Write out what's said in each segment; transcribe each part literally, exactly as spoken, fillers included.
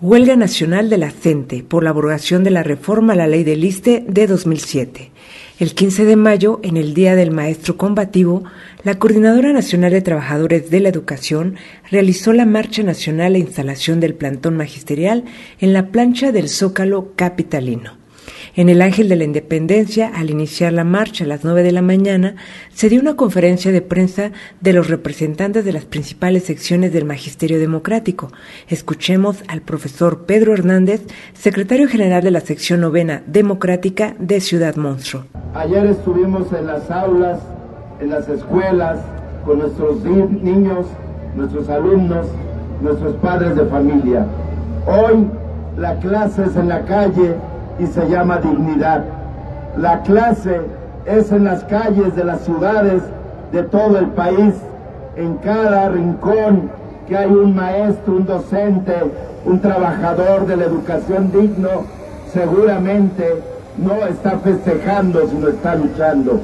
Huelga nacional de la CENTE por la abrogación de la reforma a la ley del ISSSTE de dos mil siete. El quince de mayo, en el Día del Maestro Combativo, la Coordinadora Nacional de Trabajadores de la Educación realizó la marcha nacional e instalación del plantón magisterial en la plancha del Zócalo capitalino. En el Ángel de la Independencia, al iniciar la marcha a las nueve de la mañana, se dio una conferencia de prensa de los representantes de las principales secciones del Magisterio Democrático. Escuchemos al profesor Pedro Hernández, secretario general de la sección novena democrática de Ciudad Monstruo. Ayer estuvimos en las aulas, en las escuelas, con nuestros niños, nuestros alumnos, nuestros padres de familia. Hoy la clase es en la calle y se llama dignidad. La clase es en las calles de las ciudades de todo el país, en cada rincón que hay un maestro, un docente, un trabajador de la educación digno, seguramente no está festejando, sino está luchando.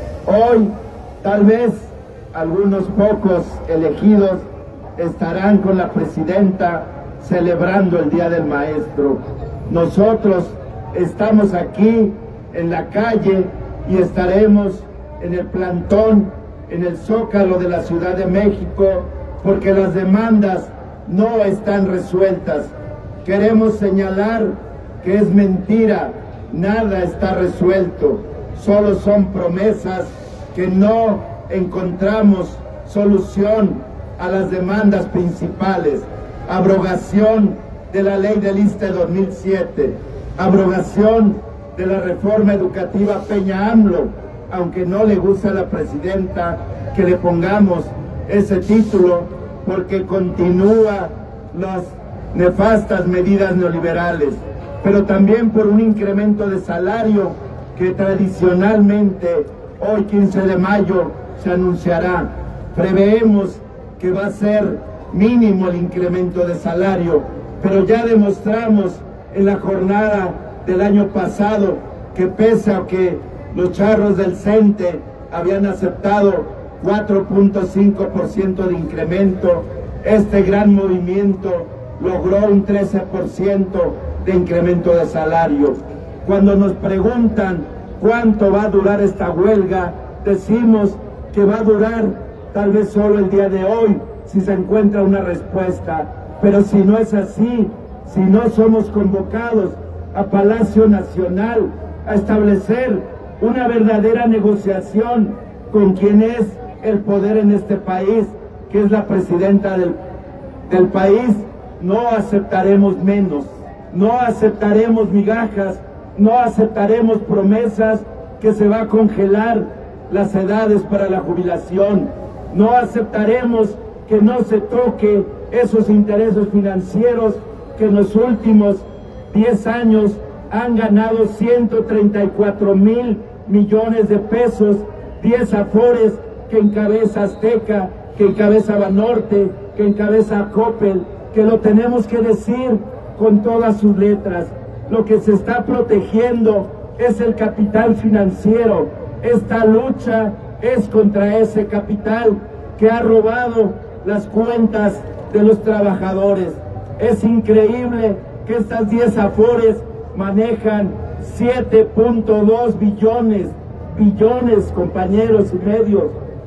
Hoy, tal vez, algunos pocos elegidos estarán con la presidenta celebrando el Día del Maestro. Nosotros estamos aquí en la calle y estaremos en el plantón, en el Zócalo de la Ciudad de México, porque las demandas no están resueltas. Queremos señalar que es mentira, nada está resuelto, solo son promesas que no encontramos solución a las demandas principales. Abrogación de la ley del ISSSTE dos mil siete, abrogación de la reforma educativa Peña AMLO, aunque no le gusta a la presidenta que le pongamos ese título, porque continúa las nefastas medidas neoliberales, pero también por un incremento de salario que tradicionalmente hoy quince de mayo se anunciará. Preveemos que va a ser mínimo el incremento de salario, pero ya demostramos en la jornada del año pasado que pese a que los charros del CENTE habían aceptado cuatro punto cinco por ciento de incremento, este gran movimiento logró un trece por ciento de incremento de salario. Cuando nos preguntan cuánto va a durar esta huelga, decimos que va a durar tal vez solo el día de hoy, si se encuentra una respuesta, pero si no es así, si no somos convocados a Palacio Nacional a establecer una verdadera negociación con quien es el poder en este país, que es la presidenta del, del país, no aceptaremos menos, no aceptaremos migajas, no aceptaremos promesas que se va a congelar las edades para la jubilación, no aceptaremos que no se toque esos intereses financieros que en los últimos diez años han ganado ciento treinta y cuatro mil millones de pesos, diez afores que encabeza Azteca, que encabeza Banorte, que encabeza Coppel, que lo tenemos que decir con todas sus letras. Lo que se está protegiendo es el capital financiero. Esta lucha es contra ese capital que ha robado las cuentas de los trabajadores. Es increíble que estas diez afores manejan siete punto dos billones, billones, compañeros y medios,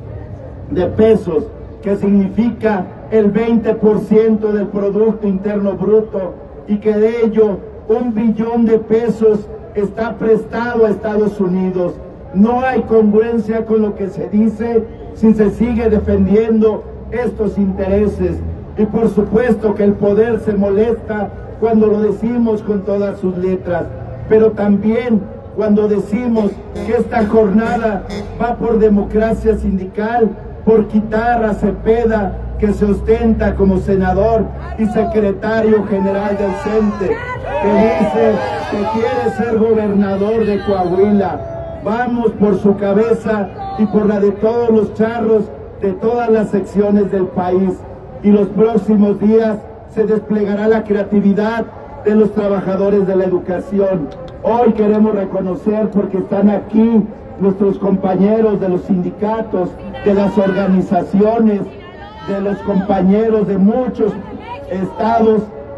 de pesos, que significa el veinte por ciento del Producto Interno Bruto, y que de ello un billón de pesos está prestado a Estados Unidos. No hay congruencia con lo que se dice si se sigue defendiendo estos intereses. Y por supuesto que el poder se molesta cuando lo decimos con todas sus letras, pero también cuando decimos que esta jornada va por democracia sindical, por quitar a Cepeda, que se ostenta como senador y secretario general del CENTE, que dice que quiere ser gobernador de Coahuila. Vamos por su cabeza y por la de todos los charros de todas las secciones del país. Y los próximos días se desplegará la creatividad de los trabajadores de la educación. Hoy queremos reconocer, porque están aquí nuestros compañeros de los sindicatos, de las organizaciones, de los compañeros de muchos estados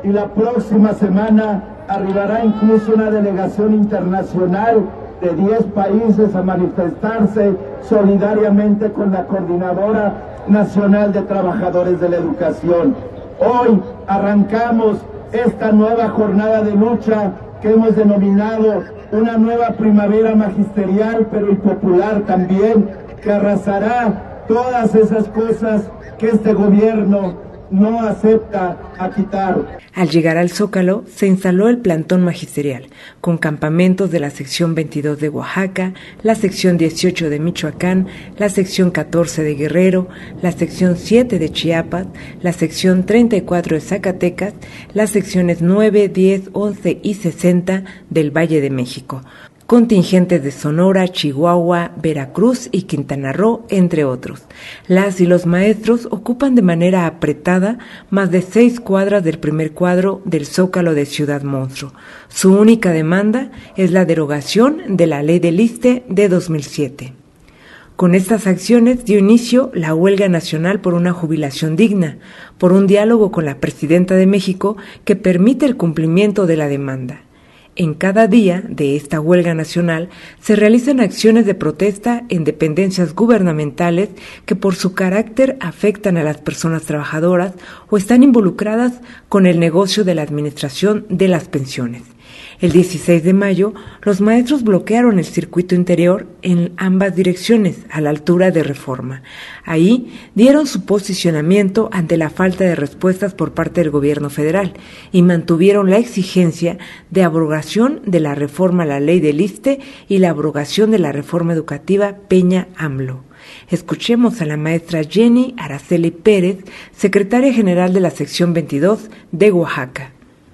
y la próxima semana arribará incluso una delegación internacional de diez países a manifestarse solidariamente con la Coordinadora Nacional de Trabajadores de la Educación. Hoy arrancamos esta nueva jornada de lucha que hemos denominado una nueva primavera magisterial, pero y popular también, que arrasará todas esas cosas que este gobierno no acepta a quitar. Al llegar al Zócalo, se instaló el plantón magisterial, con campamentos de la sección veintidós de Oaxaca, la sección dieciocho de Michoacán, la sección catorce de Guerrero, la sección siete de Chiapas, la sección treinta y cuatro de Zacatecas, las secciones nueve, diez, once y sesenta del Valle de México, contingentes de Sonora, Chihuahua, Veracruz y Quintana Roo, entre otros. Las y los maestros ocupan de manera apretada más de seis cuadras del primer cuadro del Zócalo de Ciudad Monstruo. Su única demanda es la derogación de la Ley del ISSSTE de dos mil siete. Con estas acciones dio inicio la huelga nacional por una jubilación digna, por un diálogo con la presidenta de México que permite el cumplimiento de la demanda. En cada día de esta huelga nacional se realizan acciones de protesta en dependencias gubernamentales que por su carácter afectan a las personas trabajadoras o están involucradas con el negocio de la administración de las pensiones. El dieciséis de mayo, los maestros bloquearon el circuito interior en ambas direcciones, a la altura de Reforma. Ahí dieron su posicionamiento ante la falta de respuestas por parte del gobierno federal y mantuvieron la exigencia de abrogación de la reforma a la ley del ISSSTE y la abrogación de la reforma educativa Peña-AMLO. Escuchemos a la maestra Jenny Araceli Pérez, secretaria general de la sección veintidós de Oaxaca.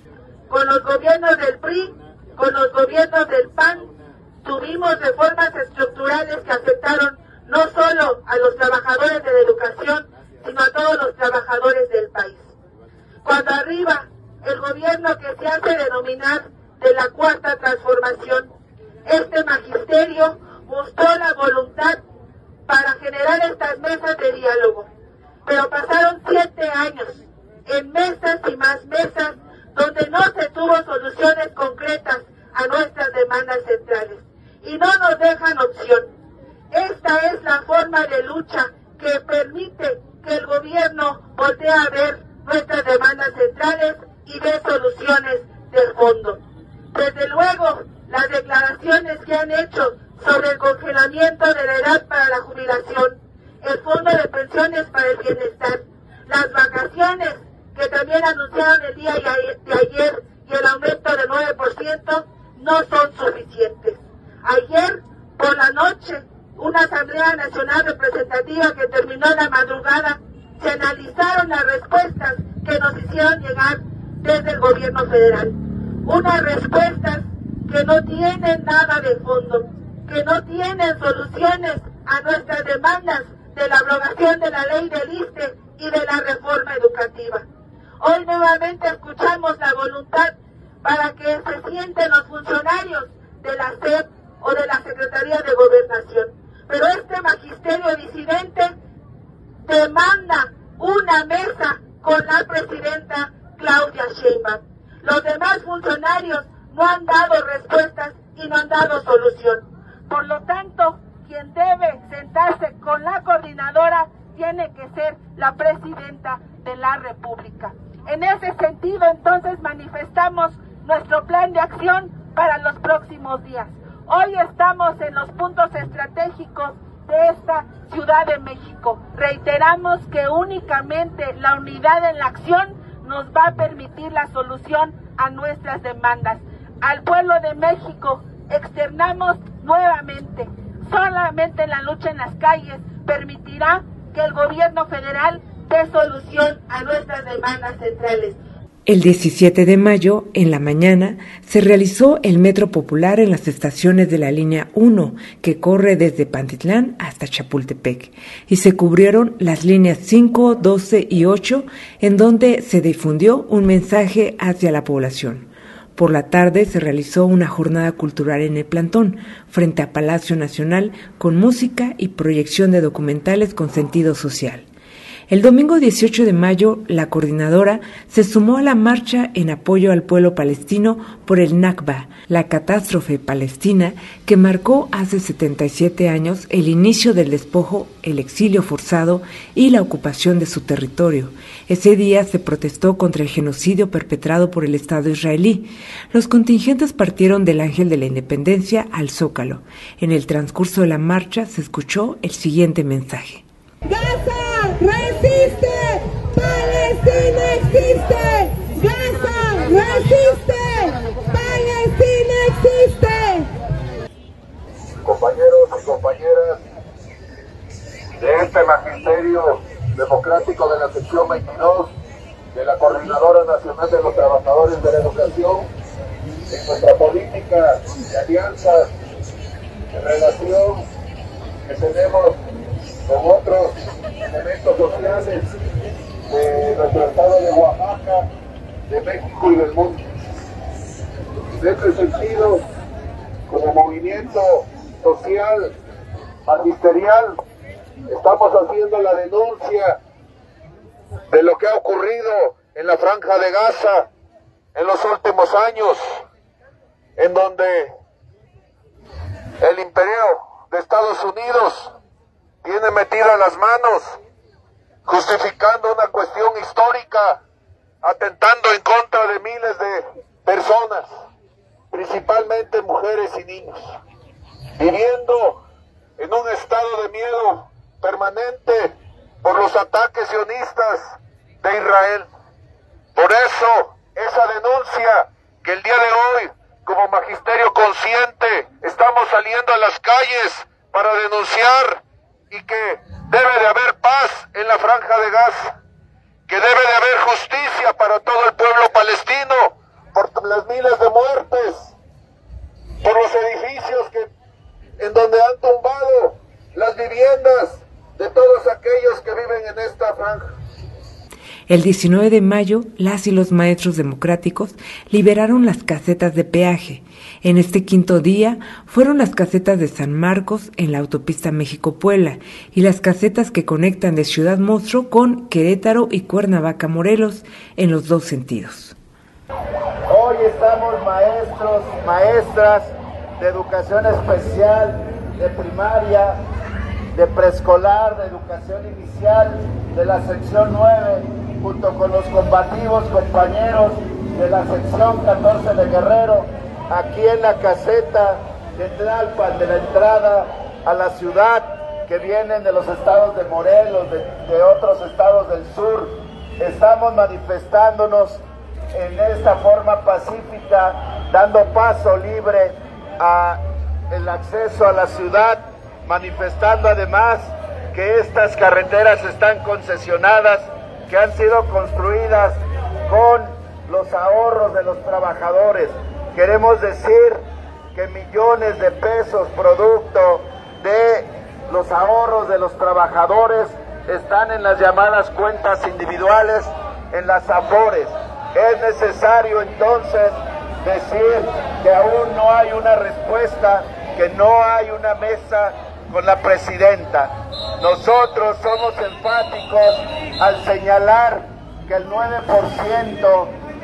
Con los gobiernos del P R I, con los gobiernos del P A N, tuvimos reformas estructurales que afectaron no solo a los trabajadores de la educación, sino a todos los trabajadores del país. Cuando arriba el gobierno que se hace denominar de la Cuarta Transformación, este magisterio mostró la voluntad para generar estas mesas de diálogo. Pero pasaron siete años en mesas y más mesas donde no se tuvo soluciones concretas a nuestras demandas centrales. Y no nos dejan opción. Esta es la forma de lucha que permite que el gobierno voltee a ver nuestras demandas centrales y dé soluciones de fondo. Desde luego, las declaraciones que han hecho sobre el congelamiento de la edad para la jubilación, el fondo de pensiones para el bienestar, las vacaciones que también anunciaron el día de ayer y el aumento del nueve por ciento, no son suficientes. Ayer, por la noche, una Asamblea Nacional Representativa que terminó la madrugada, se analizaron las respuestas que nos hicieron llegar desde el gobierno federal. Unas respuestas que no tienen nada de fondo, que no tienen soluciones a nuestras demandas de la abrogación de la ley del ISSSTE y de la reforma educativa. Hoy nuevamente escuchamos la voluntad para que se sienten los funcionarios de la S E P o de la Secretaría de Gobernación. Pero este magisterio disidente demanda una mesa con la presidenta Claudia Sheinbaum. Los demás funcionarios no han dado respuestas y no han dado solución. Por lo tanto, quien debe sentarse con la coordinadora tiene que ser la presidenta de la República. En ese sentido, entonces, manifestamos nuestro plan de acción para los próximos días. Hoy estamos en los puntos estratégicos de esta Ciudad de México. Reiteramos que únicamente la unidad en la acción nos va a permitir la solución a nuestras demandas. Al pueblo de México externamos nuevamente, solamente la lucha en las calles permitirá que el gobierno federal dé solución a nuestras demandas centrales. El diecisiete de mayo, en la mañana, se realizó el Metro Popular en las estaciones de la línea uno, que corre desde Pantitlán hasta Chapultepec, y se cubrieron las líneas cinco, doce y ocho, en donde se difundió un mensaje hacia la población. Por la tarde se realizó una jornada cultural en el plantón, frente a Palacio Nacional, con música y proyección de documentales con sentido social. El domingo dieciocho de mayo, la coordinadora se sumó a la marcha en apoyo al pueblo palestino por el Nakba, la catástrofe palestina que marcó hace setenta y siete años el inicio del despojo, el exilio forzado y la ocupación de su territorio. Ese día se protestó contra el genocidio perpetrado por el Estado israelí. Los contingentes partieron del Ángel de la Independencia al Zócalo. En el transcurso de la marcha se escuchó el siguiente mensaje. ¡Gaza resiste! ¡Palestina existe! ¡Gaza resiste! ¡Palestina existe! Compañeros y compañeras de este magisterio democrático de la sección veintidós de la Coordinadora Nacional de los Trabajadores de la Educación, en nuestra política de alianzas, de relación que tenemos con otros elementos sociales de nuestro estado de Oaxaca, de México y del mundo. En este sentido, como movimiento social, magisterial, estamos haciendo la denuncia de lo que ha ocurrido en la Franja de Gaza en los últimos años, en donde el imperio de Estados Unidos tiene metidas las manos, justificando una cuestión histórica, atentando en contra de miles de personas, principalmente mujeres y niños, viviendo en un estado de miedo permanente por los ataques sionistas de Israel. Por eso, esa denuncia que el día de hoy, como magisterio consciente, estamos saliendo a las calles para denunciar, y que debe de haber paz en la Franja de Gaza, que debe de haber justicia para todo el pueblo palestino por las miles de muertes, por los edificios que en donde han tumbado las viviendas de todos aquellos que viven en esta franja. El diecinueve de mayo, las y los maestros democráticos liberaron las casetas de peaje. En este quinto día fueron las casetas de San Marcos en la autopista México-Puebla y las casetas que conectan de Ciudad Monstruo con Querétaro y Cuernavaca, Morelos, en los dos sentidos. Hoy estamos maestros, maestras de educación especial, de primaria, de preescolar, de educación inicial, de la sección nueve, junto con los combativos compañeros de la sección catorce de Guerrero, aquí en la caseta de Tlalpan, de la entrada a la ciudad, que vienen de los estados de Morelos, de, de otros estados del sur. Estamos manifestándonos en esta forma pacífica, dando paso libre a el acceso a la ciudad, manifestando además que estas carreteras están concesionadas, que han sido construidas con los ahorros de los trabajadores. Queremos decir que millones de pesos producto de los ahorros de los trabajadores están en las llamadas cuentas individuales, en las AFORES. Es necesario entonces decir que aún no hay una respuesta, que no hay una mesa con la presidenta. Nosotros somos enfáticos al señalar que el nueve por ciento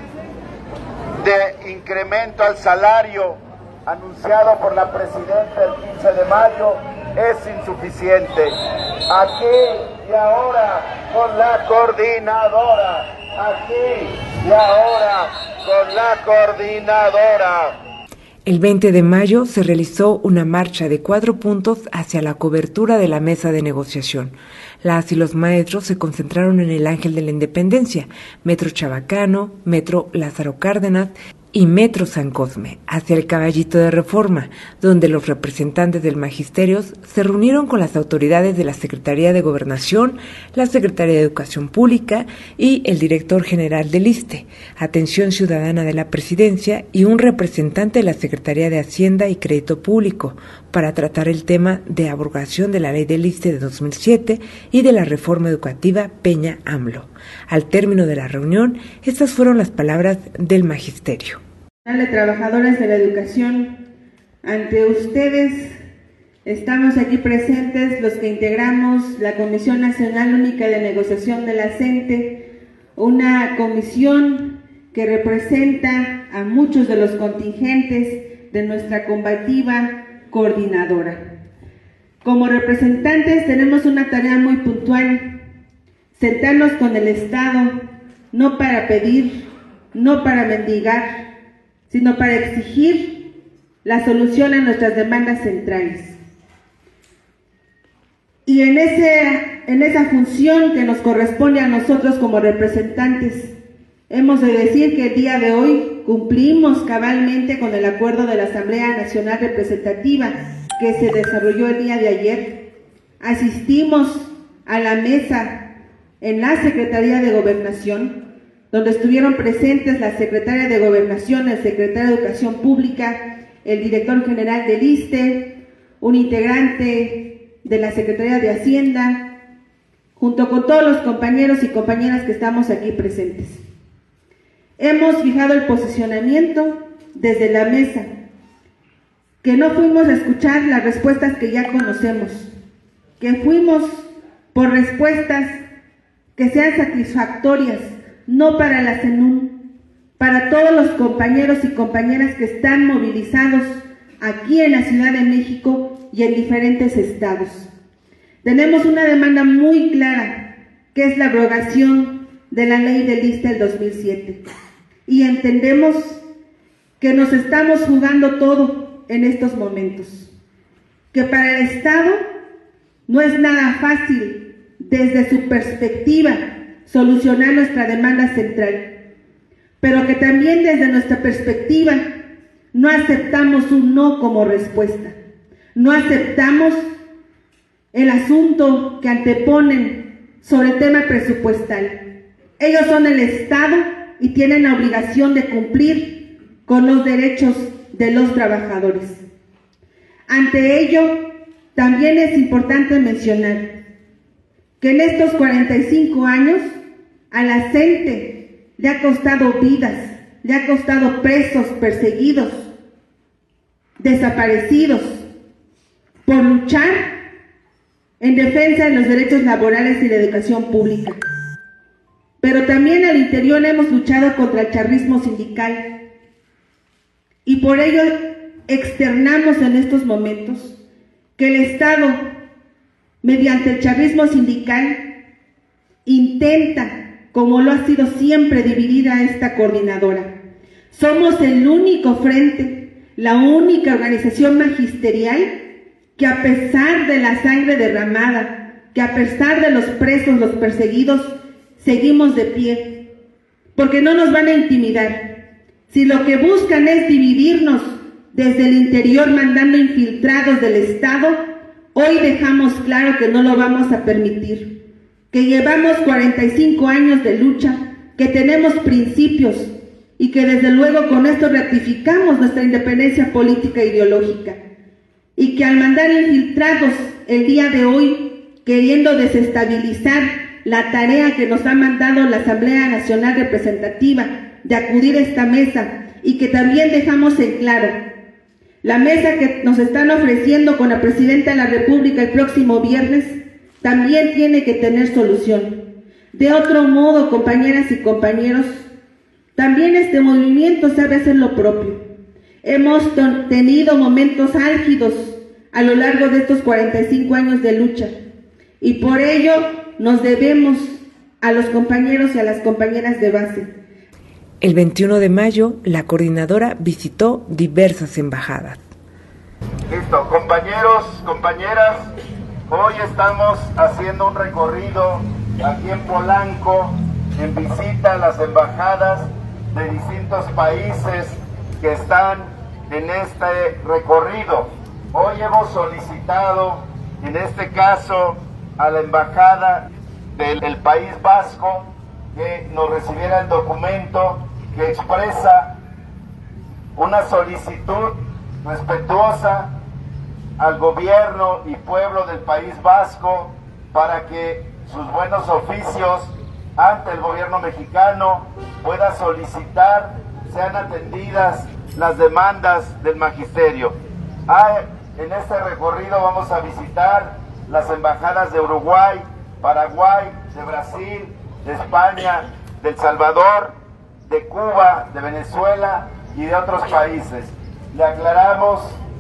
de incremento al salario anunciado por la presidenta el quince de mayo es insuficiente. Aquí y ahora con la coordinadora, aquí y ahora con la coordinadora. El veinte de mayo se realizó una marcha de cuatro puntos hacia la cobertura de la mesa de negociación. Las y los maestros se concentraron en el Ángel de la Independencia, Metro Chabacano, Metro Lázaro Cárdenas y Metro San Cosme, hacia el Caballito de Reforma, donde los representantes del magisterio se reunieron con las autoridades de la Secretaría de Gobernación, la Secretaría de Educación Pública y el director general del ISSSTE, Atención Ciudadana de la Presidencia y un representante de la Secretaría de Hacienda y Crédito Público, para tratar el tema de abrogación de la ley del ISSSTE de dos mil siete y de la reforma educativa Peña-AMLO. Al término de la reunión, estas fueron las palabras del magisterio. De Trabajadores de la Educación, ante ustedes Estamos aquí presentes los que integramos la Comisión Nacional Única de Negociación de la CENTE, una comisión que representa a muchos de los contingentes de nuestra combativa coordinadora. Como representantes tenemos una tarea muy puntual: sentarnos con el Estado, no para pedir, no para mendigar, sino para exigir la solución a nuestras demandas centrales. Y en, ese, en esa función que nos corresponde a nosotros como representantes, hemos de decir que el día de hoy cumplimos cabalmente con el acuerdo de la Asamblea Nacional Representativa que se desarrolló el día de ayer. Asistimos a la mesa en la Secretaría de Gobernación, donde estuvieron presentes la Secretaria de Gobernación, el Secretario de Educación Pública, el Director General del ISSSTE, un integrante de la Secretaría de Hacienda, junto con todos los compañeros y compañeras que estamos aquí presentes. Hemos fijado el posicionamiento desde la mesa, que no fuimos a escuchar las respuestas que ya conocemos, que fuimos por respuestas que sean satisfactorias, no para la CENUN, para todos los compañeros y compañeras que están movilizados aquí en la Ciudad de México y en diferentes estados. Tenemos una demanda muy clara, que es la abrogación de la ley del ISSSTE del dos mil siete. Y entendemos que nos estamos jugando todo en estos momentos, que para el Estado no es nada fácil, desde su perspectiva, solucionar nuestra demanda central, pero que también desde nuestra perspectiva no aceptamos un no como respuesta. No aceptamos el asunto que anteponen sobre el tema presupuestal. Ellos son el Estado y tienen la obligación de cumplir con los derechos de los trabajadores. Ante ello, también es importante mencionar que en estos cuarenta y cinco años a la CENTE le ha costado vidas, le ha costado presos, perseguidos, desaparecidos, por luchar en defensa de los derechos laborales y la educación pública. Pero también al interior hemos luchado contra el charrismo sindical y por ello externamos en estos momentos que el Estado, mediante el charrismo sindical, intenta, como lo ha sido siempre, dividir a esta coordinadora. Somos el único frente, la única organización magisterial que a pesar de la sangre derramada, que a pesar de los presos, los perseguidos, seguimos de pie, porque no nos van a intimidar. Si lo que buscan es dividirnos desde el interior mandando infiltrados del Estado, hoy dejamos claro que no lo vamos a permitir, que llevamos cuarenta y cinco años de lucha, que tenemos principios y que desde luego con esto ratificamos nuestra independencia política e ideológica. Y que al mandar infiltrados el día de hoy, queriendo desestabilizar la tarea que nos ha mandado la Asamblea Nacional Representativa de acudir a esta mesa, y que también dejamos en claro, la mesa que nos están ofreciendo con la Presidenta de la República el próximo viernes, también tiene que tener solución. De otro modo, compañeras y compañeros, también este movimiento sabe hacer lo propio. Hemos tenido momentos álgidos a lo largo de estos cuarenta y cinco años de lucha y por ello nos debemos a los compañeros y a las compañeras de base. El veintiuno de mayo, la coordinadora visitó diversas embajadas. Listo, compañeros, compañeras, hoy estamos haciendo un recorrido aquí en Polanco, en visita a las embajadas de distintos países que están en este recorrido. Hoy hemos solicitado, en este caso, a la embajada del, del País Vasco que nos recibiera el documento que expresa una solicitud respetuosa al gobierno y pueblo del País Vasco para que sus buenos oficios ante el gobierno mexicano pueda solicitar sean atendidas las demandas del magisterio. Ha En este recorrido vamos a visitar las embajadas de Uruguay, Paraguay, de Brasil, de España, de El Salvador, de Cuba, de Venezuela y de otros países. Le aclaramos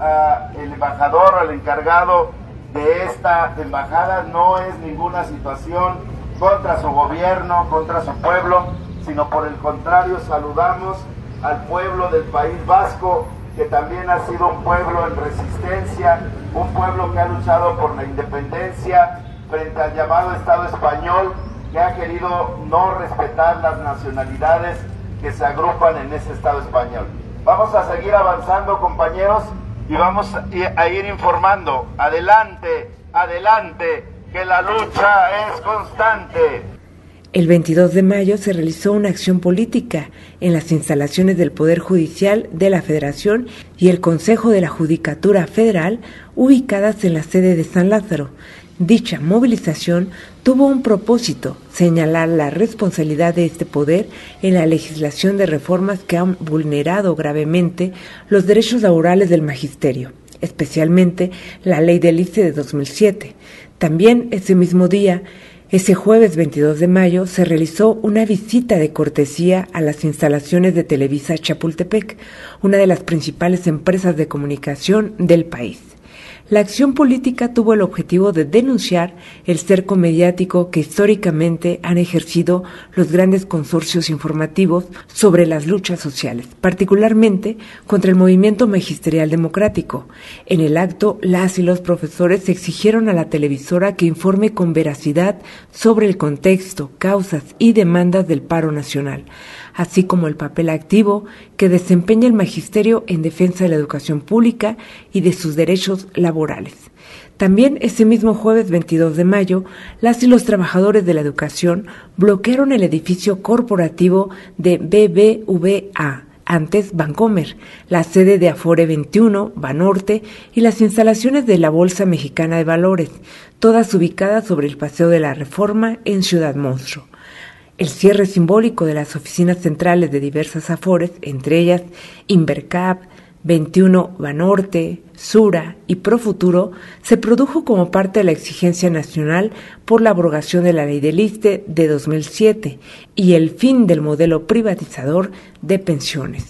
al embajador, al encargado de esta embajada, no es ninguna situación contra su gobierno, contra su pueblo, sino por el contrario, saludamos al pueblo del País Vasco, que también ha sido un pueblo en resistencia, un pueblo que ha luchado por la independencia frente al llamado Estado español, que ha querido no respetar las nacionalidades que se agrupan en ese Estado español. Vamos a seguir avanzando, compañeros, y vamos a ir informando. Adelante, adelante, que la lucha es constante. El veintidós de mayo se realizó una acción política en las instalaciones del Poder Judicial de la Federación y el Consejo de la Judicatura Federal, ubicadas en la sede de San Lázaro. Dicha movilización tuvo un propósito: señalar la responsabilidad de este poder en la legislación de reformas que han vulnerado gravemente los derechos laborales del magisterio, especialmente la Ley del ISSSTE de dos mil siete. También ese mismo día, ese jueves veintidós de mayo, se realizó una visita de cortesía a las instalaciones de Televisa Chapultepec, una de las principales empresas de comunicación del país. La acción política tuvo el objetivo de denunciar el cerco mediático que históricamente han ejercido los grandes consorcios informativos sobre las luchas sociales, particularmente contra el movimiento magisterial democrático. En el acto, las y los profesores exigieron a la televisora que informe con veracidad sobre el contexto, causas y demandas del paro nacional, así como el papel activo que desempeña el magisterio en defensa de la educación pública y de sus derechos laborales. También ese mismo jueves veintidós de mayo, las y los trabajadores de la educación bloquearon el edificio corporativo de B B V A, antes Bancomer, la sede de Afore veintiuno, Banorte y las instalaciones de la Bolsa Mexicana de Valores, todas ubicadas sobre el Paseo de la Reforma en Ciudad Monstruo. El cierre simbólico de las oficinas centrales de diversas afores, entre ellas Invercap, veintiuno Banorte, Sura y Profuturo, se produjo como parte de la exigencia nacional por la abrogación de la Ley del ISSSTE de dos mil siete y el fin del modelo privatizador de pensiones.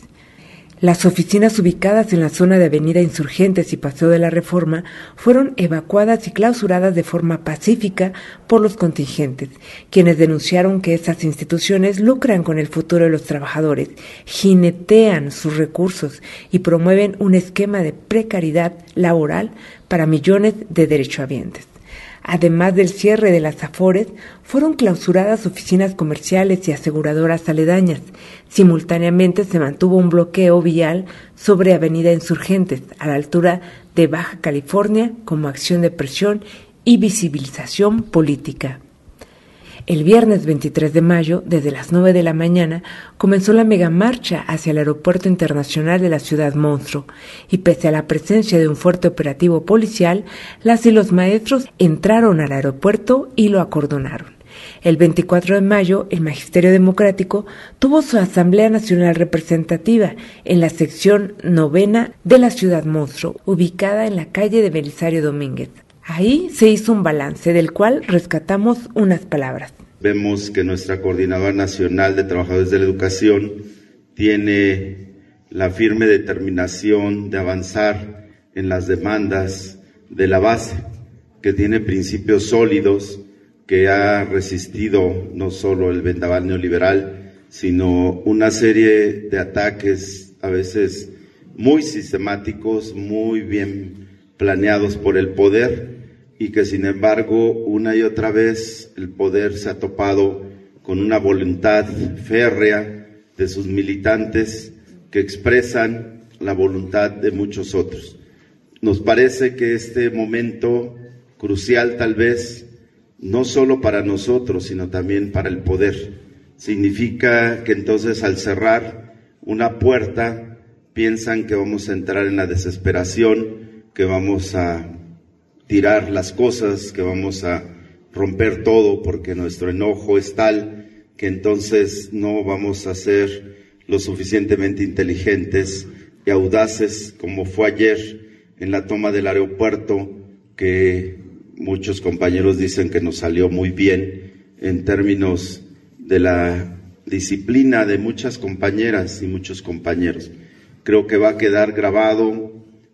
Las oficinas ubicadas en la zona de Avenida Insurgentes y Paseo de la Reforma fueron evacuadas y clausuradas de forma pacífica por los contingentes, quienes denunciaron que esas instituciones lucran con el futuro de los trabajadores, jinetean sus recursos y promueven un esquema de precariedad laboral para millones de derechohabientes. Además del cierre de las afores, fueron clausuradas oficinas comerciales y aseguradoras aledañas. Simultáneamente se mantuvo un bloqueo vial sobre Avenida Insurgentes, a la altura de Baja California, como acción de presión y visibilización política. El viernes veintitrés de mayo, desde las nueve de la mañana, comenzó la megamarcha hacia el Aeropuerto Internacional de la Ciudad Monstruo, y pese a la presencia de un fuerte operativo policial, las y los maestros entraron al aeropuerto y lo acordonaron. El veinticuatro de mayo, el Magisterio Democrático tuvo su Asamblea Nacional Representativa en la sección novena de la Ciudad Monstruo, ubicada en la calle de Belisario Domínguez. Ahí se hizo un balance del cual rescatamos unas palabras. Vemos que nuestra Coordinadora Nacional de Trabajadores de la Educación tiene la firme determinación de avanzar en las demandas de la base, que tiene principios sólidos, que ha resistido no solo el vendaval neoliberal, sino una serie de ataques a veces muy sistemáticos, muy bien planeados por el poder, y que sin embargo una y otra vez el poder se ha topado con una voluntad férrea de sus militantes que expresan la voluntad de muchos otros. Nos parece que este momento crucial, tal vez no solo para nosotros sino también para el poder, significa que entonces al cerrar una puerta piensan que vamos a entrar en la desesperación, que vamos a tirar las cosas, que vamos a romper todo porque nuestro enojo es tal que entonces no vamos a ser lo suficientemente inteligentes y audaces como fue ayer en la toma del aeropuerto, que muchos compañeros dicen que nos salió muy bien en términos de la disciplina de muchas compañeras y muchos compañeros. Creo que va a quedar grabado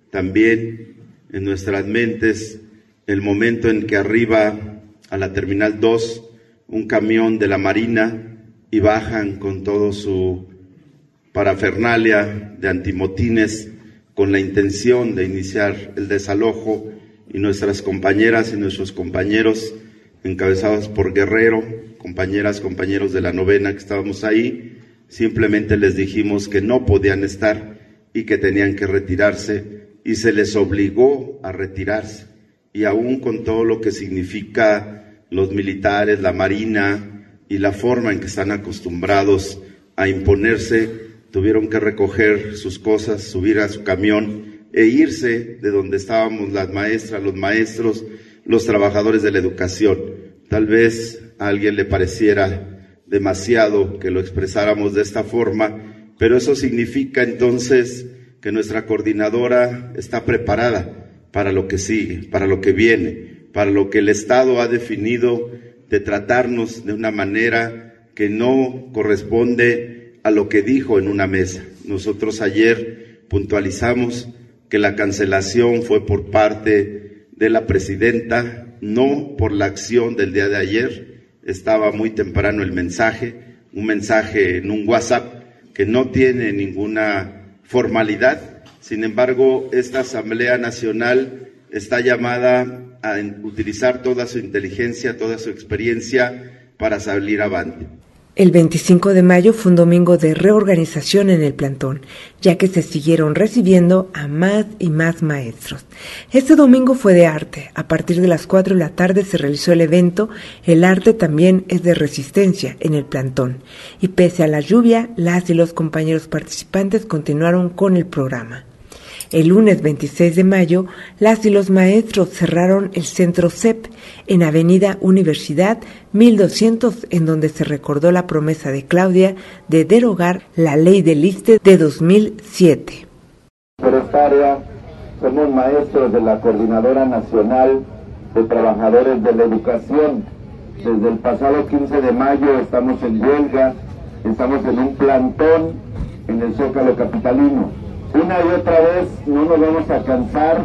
también en nuestras mentes el momento en que arriba a la Terminal dos un camión de la Marina y bajan con todo su parafernalia de antimotines con la intención de iniciar el desalojo, y nuestras compañeras y nuestros compañeros encabezados por Guerrero, compañeras, compañeros de la novena que estábamos ahí, simplemente les dijimos que no podían estar y que tenían que retirarse, y se les obligó a retirarse. Y aún con todo lo que significa los militares, la Marina y la forma en que están acostumbrados a imponerse, tuvieron que recoger sus cosas, subir a su camión e irse de donde estábamos las maestras, los maestros, los trabajadores de la educación. Tal vez a alguien le pareciera demasiado que lo expresáramos de esta forma, pero eso significa entonces que nuestra coordinadora está preparada para lo que sigue, para lo que viene, para lo que el Estado ha definido de tratarnos de una manera que no corresponde a lo que dijo en una mesa. Nosotros ayer puntualizamos que la cancelación fue por parte de la presidenta, no por la acción del día de ayer. Estaba muy temprano el mensaje, un mensaje en un WhatsApp que no tiene ninguna formalidad. Sin embargo, esta Asamblea Nacional está llamada a utilizar toda su inteligencia, toda su experiencia para salir avante. El veinticinco de mayo fue un domingo de reorganización en el plantón, ya que se siguieron recibiendo a más y más maestros. Este domingo fue de arte. A partir de las cuatro de la tarde se realizó el evento El arte también es de resistencia en el plantón. Y pese a la lluvia, las y los compañeros participantes continuaron con el programa. El lunes veintiséis de mayo, las y los maestros cerraron el Centro C E P en Avenida Universidad mil doscientos, en donde se recordó la promesa de Claudia de derogar la ley del ISSSTE de dos mil siete. Por esta área somos maestros de la Coordinadora Nacional de Trabajadores de la Educación. Desde el pasado quince de mayo estamos en huelga, estamos en un plantón en el Zócalo capitalino. Una y otra vez no nos vamos a cansar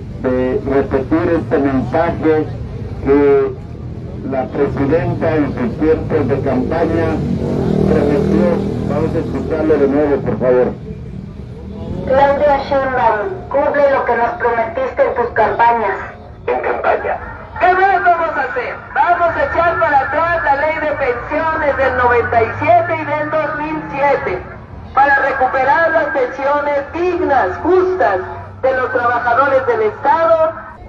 de repetir este mensaje que la presidenta en sus tiempos de campaña prometió. Vamos a escucharlo de nuevo, por favor. Claudia Sheinbaum, cumple lo que nos prometiste en tus campañas. En campaña. ¿Qué más vamos a hacer? Vamos a echar para atrás la ley de pensiones del noventa y siete y del dos mil siete. Para recuperar las pensiones dignas, justas, de los trabajadores del Estado.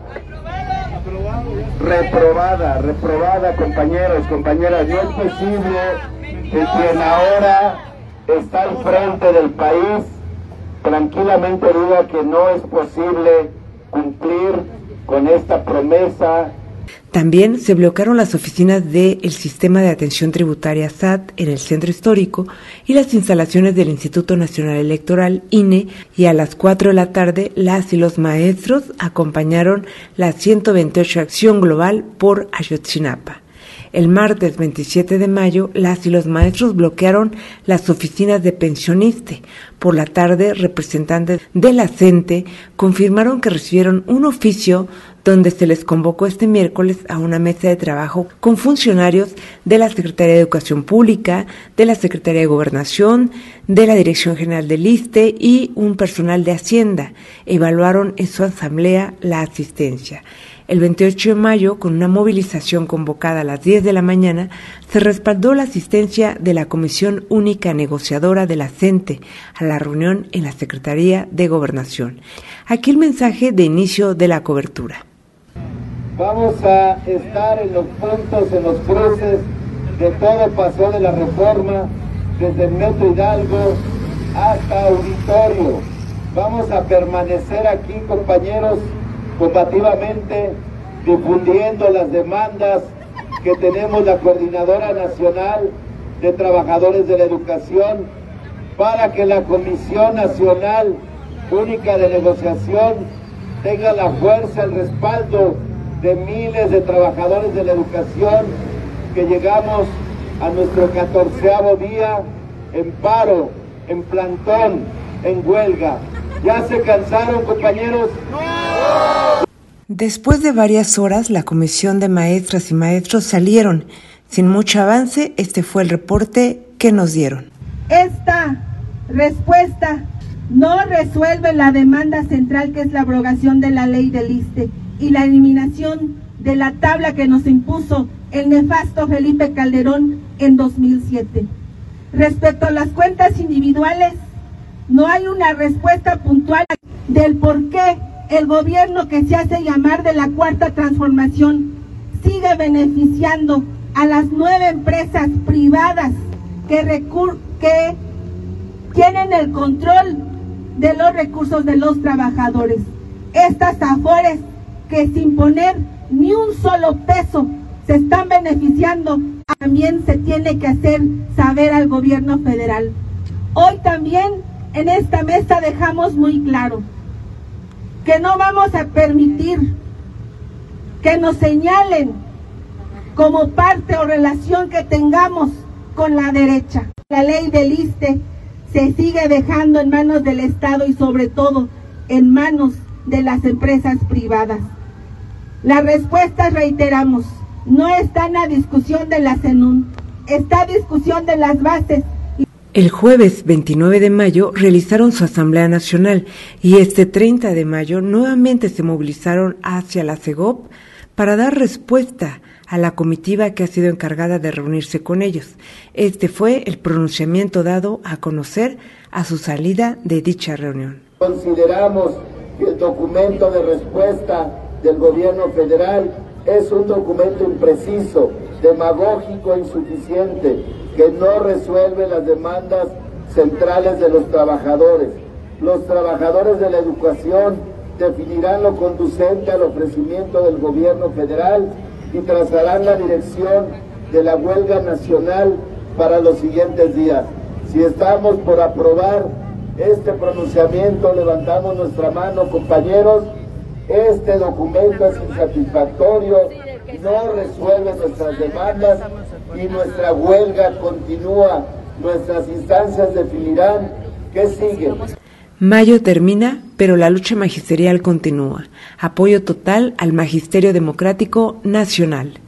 Reprobada, reprobada, compañeros, compañeras. No es posible que quien ahora está al frente del país tranquilamente diga que no es posible cumplir con esta promesa. También se bloquearon las oficinas del Sistema de Atención Tributaria S A T en el Centro Histórico y las instalaciones del Instituto Nacional Electoral, I N E, y a las cuatro de la tarde las y los maestros acompañaron la ciento veintiocho Acción Global por Ayotzinapa. El martes veintisiete de mayo, las y los maestros bloquearon las oficinas de Pensioniste. Por la tarde, representantes de la CENTE confirmaron que recibieron un oficio donde se les convocó este miércoles a una mesa de trabajo con funcionarios de la Secretaría de Educación Pública, de la Secretaría de Gobernación, de la Dirección General del ISSSTE y un personal de Hacienda. Evaluaron en su asamblea la asistencia. El veintiocho de mayo, con una movilización convocada a las diez de la mañana, se respaldó la asistencia de la Comisión Única Negociadora de la CENTE a la reunión en la Secretaría de Gobernación. Aquí el mensaje de inicio de la cobertura. Vamos a estar en los puntos, en los cruces de todo pasó de la reforma, desde el Metro Hidalgo hasta Auditorio. Vamos a permanecer aquí, compañeros, combativamente, difundiendo las demandas que tenemos la Coordinadora Nacional de Trabajadores de la Educación para que la Comisión Nacional Única de Negociación tenga la fuerza, el respaldo de miles de trabajadores de la educación que llegamos a nuestro catorceavo día en paro, en plantón, en huelga. ¿Ya se cansaron, compañeros? Después de varias horas, la comisión de maestras y maestros salieron. Sin mucho avance, este fue el reporte que nos dieron. Esta respuesta no resuelve la demanda central, que es la abrogación de la ley del ISSSTE y la eliminación de la tabla que nos impuso el nefasto Felipe Calderón en dos mil siete. Respecto a las cuentas individuales, no hay una respuesta puntual del por qué el gobierno que se hace llamar de la Cuarta Transformación sigue beneficiando a las nueve empresas privadas que, recur que tienen el control de los recursos de los trabajadores. Estas afores que sin poner ni un solo peso se están beneficiando, también se tiene que hacer saber al gobierno federal. Hoy también en esta mesa dejamos muy claro que no vamos a permitir que nos señalen como parte o relación que tengamos con la derecha. La ley del ISSSTE se sigue dejando en manos del Estado y sobre todo en manos de las empresas privadas. Las respuestas, reiteramos, no están a discusión de la CENUN, está a discusión de las bases. El jueves veintinueve de mayo realizaron su Asamblea Nacional y este treinta de mayo nuevamente se movilizaron hacia la CEGOP para dar respuesta a la comitiva que ha sido encargada de reunirse con ellos. Este fue el pronunciamiento dado a conocer a su salida de dicha reunión. Consideramos que el documento de respuesta del gobierno federal es un documento impreciso, demagógico e insuficiente, que no resuelve las demandas centrales de los trabajadores. Los trabajadores de la educación definirán lo conducente al ofrecimiento del gobierno federal y trazarán la dirección de la huelga nacional para los siguientes días. Si estamos por aprobar este pronunciamiento, levantamos nuestra mano, compañeros. Este documento es insatisfactorio, no resuelve nuestras demandas y nuestra huelga continúa. Nuestras instancias definirán qué sigue. Mayo termina, pero la lucha magisterial continúa. Apoyo total al Magisterio Democrático Nacional.